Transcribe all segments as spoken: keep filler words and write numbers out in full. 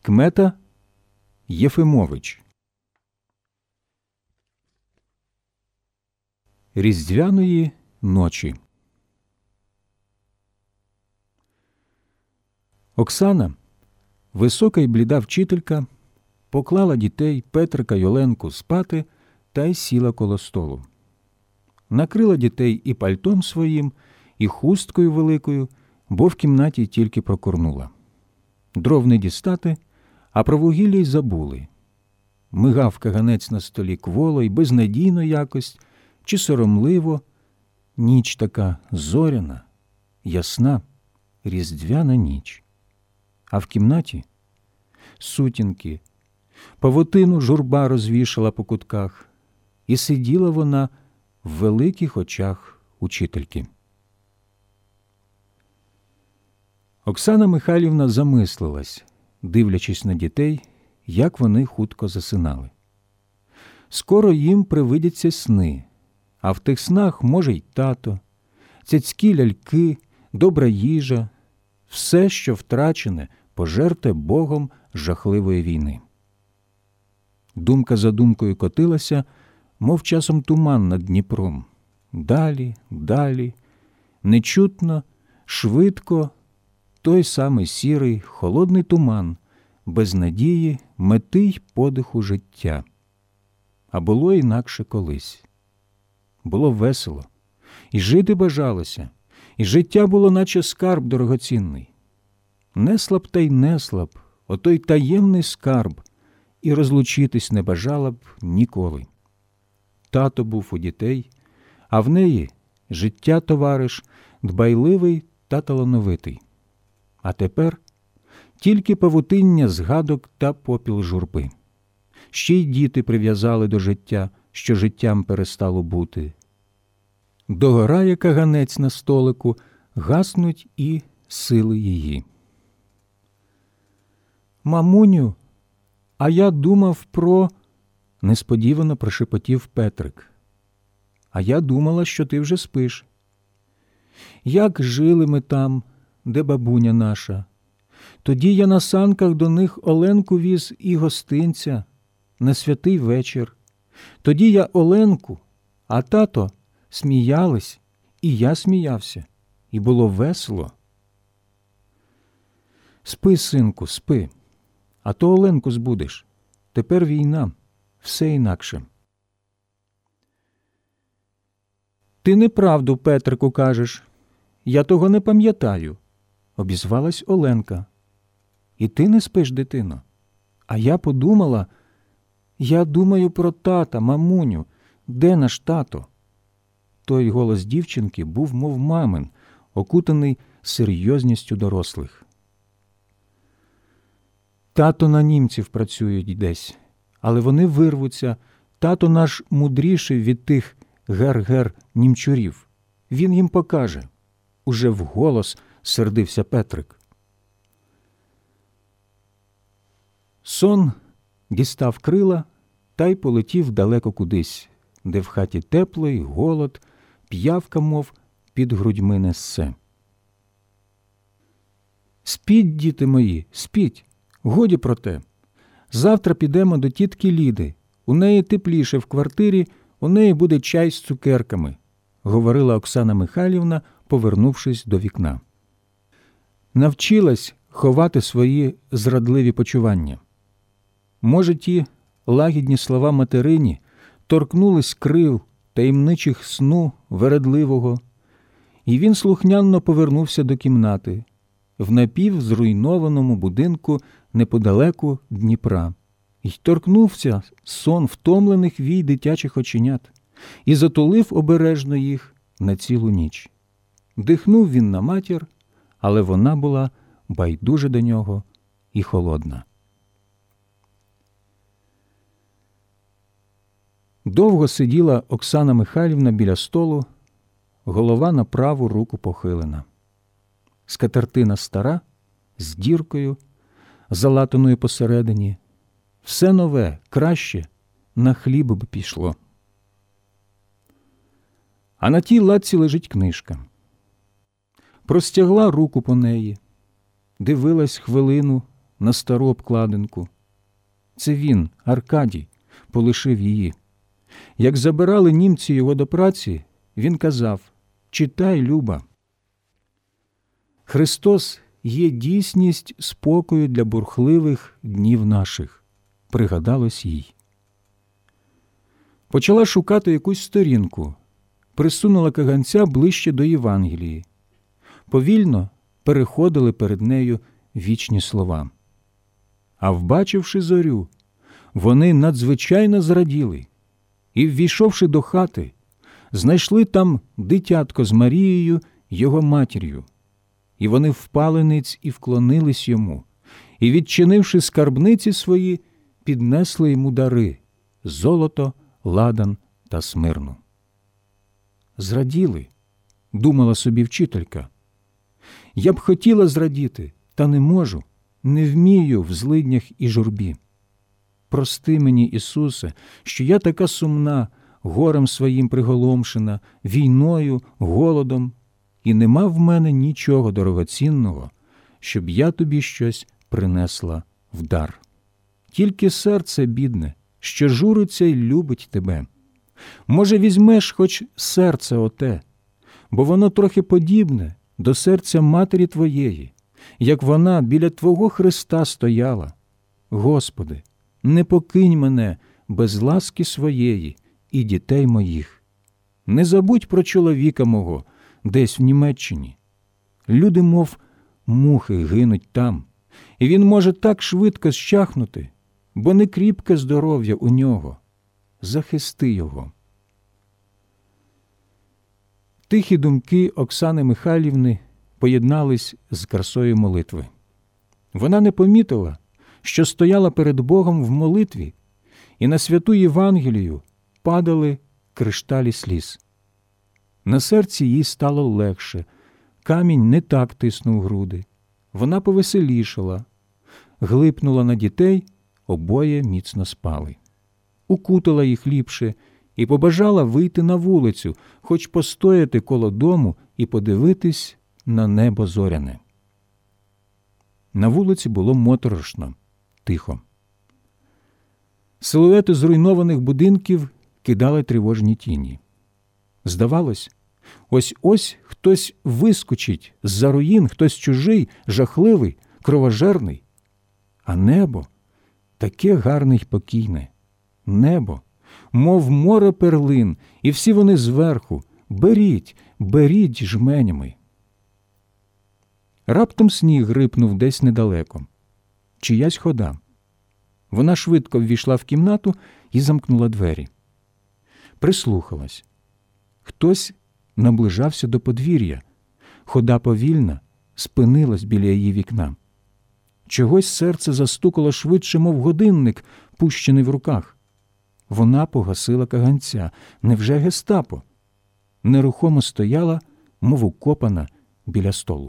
Кмета Єфимович. Різдвяної ночі. Оксана, висока й бліда вчителька, поклала дітей Петрика й Оленку спати та й сіла коло столу. Накрила дітей і пальтом своїм, і хусткою великою, бо в кімнаті тільки прокурнула. Дров не дістати, а про вугілля й забули. Мигав каганець на столі кволо й безнадійно якось, чи соромливо. Ніч така зоряна, ясна, різдвяна ніч. А в кімнаті сутінки, павутину журба розвішала по кутках, і сиділа вона в великих очах учительки. Оксана Михайлівна замислилась, дивлячись на дітей, як вони хутко засинали. Скоро їм привидяться сни, а в тих снах може й тато, цяцькі ляльки, добра їжа, все, що втрачене, пожерте Богом жахливої війни. Думка за думкою котилася, мов часом туман над Дніпром. Далі, далі, нечутно, швидко, той самий сірий, холодний туман, без надії, мети й подиху життя. А було інакше колись. Було весело, і жити бажалося, і життя було наче скарб дорогоцінний. Неслаб та й неслаб, отой таємний скарб, і розлучитись не бажала б ніколи. Тато був у дітей, а в неї життя товариш, дбайливий та талановитий. А тепер тільки павутиння згадок та попіл журби. Ще й діти прив'язали до життя, що життям перестало бути. Догорає каганець на столику, гаснуть і сили її. «Мамуню, а я думав про...» – несподівано прошепотів Петрик. «А я думала, що ти вже спиш. Як жили ми там, де бабуня наша. Тоді я на санках до них Оленку віз і гостинця на святий вечір. Тоді я Оленку, а тато сміялись, і я сміявся, і було весело. Спи, синку, спи, а то Оленку збудеш. Тепер війна, все інакше». «Ти неправду, Петрику, кажеш. Я того не пам'ятаю», – обізвалась Оленка. «І ти не спиш, дитино? А я подумала, я думаю про тата, мамуню, де наш тато?» Той голос дівчинки був мов мамин, окутаний серйозністю дорослих. «Тато на німців працюють десь, але вони вирвуться. Тато наш мудріший від тих гер-гер німчурів. Він їм покаже», – уже вголос сердився Петрик. Сон дістав крила та й полетів далеко кудись, де в хаті тепло й голод, п'явка, мов під грудьми несе. «Спіть, діти мої, спіть, годі про те. Завтра підемо до тітки Ліди. У неї тепліше в квартирі, у неї буде чай з цукерками», – говорила Оксана Михайлівна, повернувшись до вікна. Навчилась ховати свої зрадливі почування. Може, ті лагідні слова материні торкнулись крил таємничих сну вередливого, і він слухняно повернувся до кімнати в напівзруйнованому будинку неподалеку Дніпра, і торкнувся сон втомлених вій дитячих оченят і затулив обережно їх на цілу ніч. Дихнув він на матір, але вона була байдужа до нього і холодна. Довго сиділа Оксана Михайлівна біля столу, голова на праву руку похилена. Скатертина стара, з діркою, залатаною посередині. Все нове, краще, на хліб б пішло. А на тій латці лежить книжка. Простягла руку по неї, дивилась хвилину на стару обкладинку. Це він, Аркадій, полишив її. Як забирали німці його до праці, він казав: «Читай, Люба». Христос є дійсність спокою для бурхливих днів наших, пригадалось їй. Почала шукати якусь сторінку, присунула каганця ближче до Євангелії. Повільно переходили перед нею вічні слова. А вбачивши зорю, вони надзвичайно зраділи і, ввійшовши до хати, знайшли там дитятко з Марією, його матір'ю. І вони впали ниць і вклонились йому, і, відчинивши скарбниці свої, піднесли йому дари – золото, ладан та смирну. «Зраділи», – думала собі вчителька. «Я б хотіла зрадіти, та не можу, не вмію в злиднях і журбі. Прости мені, Ісусе, що я така сумна, горем своїм приголомшена, війною, голодом, і нема в мене нічого дорогоцінного, щоб я тобі щось принесла в дар. Тільки серце бідне, що журиться й любить тебе. Може, візьмеш хоч серце оте, бо воно трохи подібне до серця матері твоєї, як вона біля Твого Христа стояла. Господи, не покинь мене без ласки своєї і дітей моїх. Не забудь про чоловіка мого десь в Німеччині. Люди, мов мухи, гинуть там, і він може так швидко щахнути, бо не кріпке здоров'я у нього. Захисти його». Тихі думки Оксани Михайлівни поєднались з красою молитви. Вона не помітила, що стояла перед Богом в молитві, і на святу Євангелію падали кришталі сліз. На серці їй стало легше, камінь не так тиснув груди. Вона повеселішала, глипнула на дітей, обоє міцно спали. Укутала їх ліпше і побажала вийти на вулицю, хоч постояти коло дому і подивитись на небо зоряне. На вулиці було моторошно, тихо. Силуети зруйнованих будинків кидали тривожні тіні. Здавалось, ось-ось хтось вискочить з-за руїн, хтось чужий, жахливий, кровожерний. А небо таке гарне й покійне. Небо, мов море перлин, і всі вони зверху. Беріть, беріть жменями. Раптом сніг рипнув десь недалеко. Чиясь хода. Вона швидко ввійшла в кімнату і замкнула двері. Прислухалась. Хтось наближався до подвір'я. Хода повільна, спинилась біля її вікна. Чогось серце застукало швидше, мов годинник, пущений в руках. Вона погасила каганця. Невже гестапо? Нерухомо стояла, мов укопана, біля столу.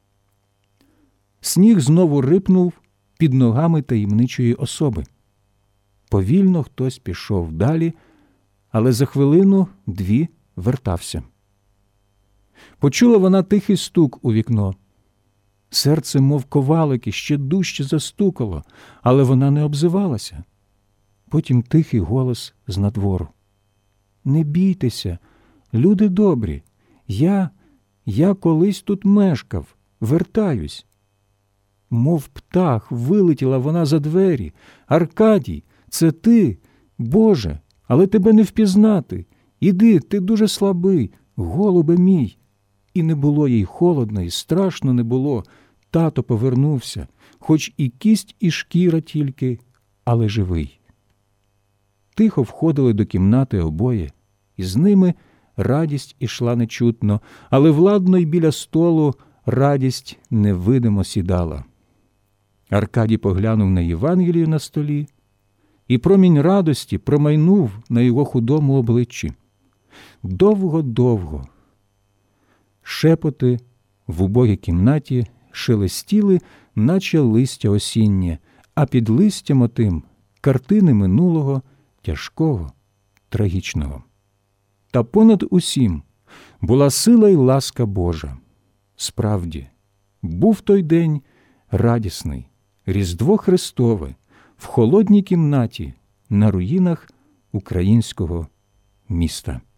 Сніг знову рипнув під ногами таємничої особи. Повільно хтось пішов далі, але за хвилину-дві вертався. Почула вона тихий стук у вікно. Серце, мов ковалики, ще дужче застукало, але вона не обзивалася. Потім тихий голос з надвору. «Не бійтеся, люди добрі, я, я колись тут мешкав, вертаюсь». Мов птах вилетіла вона за двері. «Аркадій, це ти? Боже, але тебе не впізнати. Іди, ти дуже слабий, голубе мій». І не було їй холодно, і страшно не було. Тато повернувся, хоч і кість, і шкіра тільки, але живий. Тихо входили до кімнати обоє, і з ними радість ішла нечутно, але владно й біля столу радість невидимо сідала. Аркадій поглянув на Євангелію на столі, і промінь радості промайнув на його худому обличчі. Довго-довго шепоти в убогій кімнаті шелестіли, наче листя осіннє, а під листям отим картини минулого, тяжкого, трагічного. Та понад усім була сила й ласка Божа. Справді, був той день радісний, Різдво Христове в холодній кімнаті на руїнах українського міста.